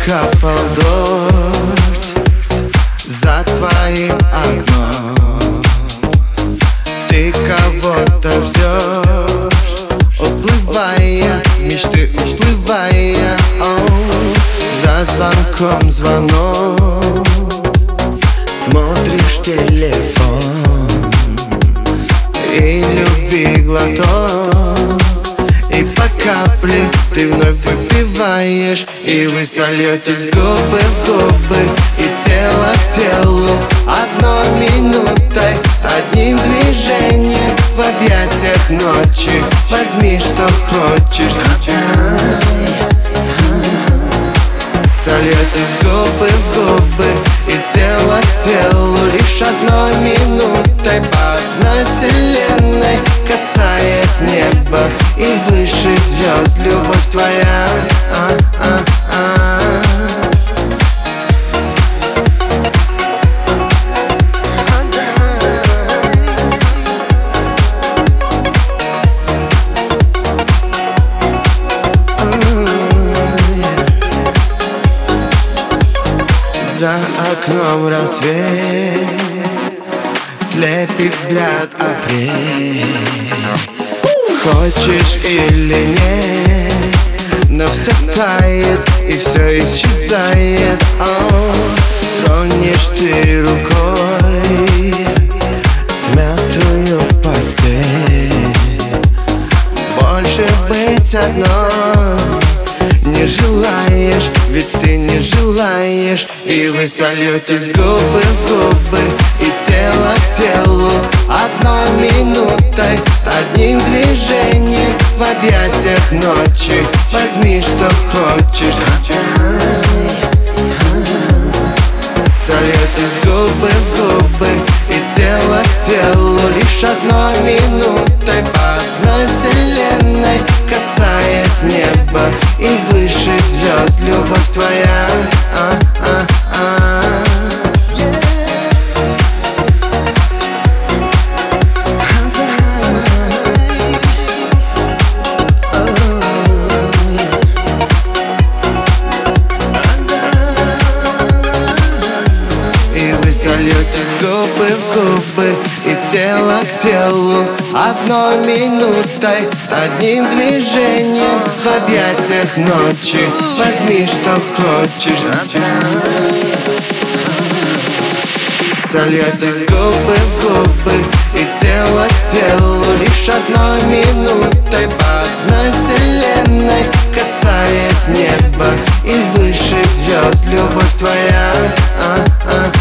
капал дождь за твоим окном. Ты кого-то ждешь, уплывая, мечты уплывая. За звонком звонок, смотришь телефон, и любви глоток, и по капле ты вновь выпиваешь. И вы сольетесь губы в губы, и тело к телу, одной минутой, одним движением в объятиях ночи. Возьми, что хочешь. Сольетесь губы в губы, и тело к телу, лишь одной минутой, по одной вселенной, касаясь неба и выше звезд. Любовь твоя, За окном рассвет, слепит взгляд апрель. Хочешь или нет, но все тает и все исчезает. Тронешь ты рукой смятую постель. Больше быть одной не желаешь, ведь ты не желаешь. И вы сольетесь губы в губы, и тело к телу, одной минутой, одним движением в объятиях ночи. Возьми, что хочешь. Сольетесь губы в губы, и тело к телу, лишь одной минутой, по одной вселенной, касаясь неба и выше звезд. Любовь твоя, И вы сольетесь губы в губы, и тело к телу, одной минутой, одним движением в объятиях ночи. Возьми, что хочешь. Сольетесь губы в губы, и тело к телу, лишь одной минутой, по одной вселенной, касаясь неба и выше звезд. Любовь твоя,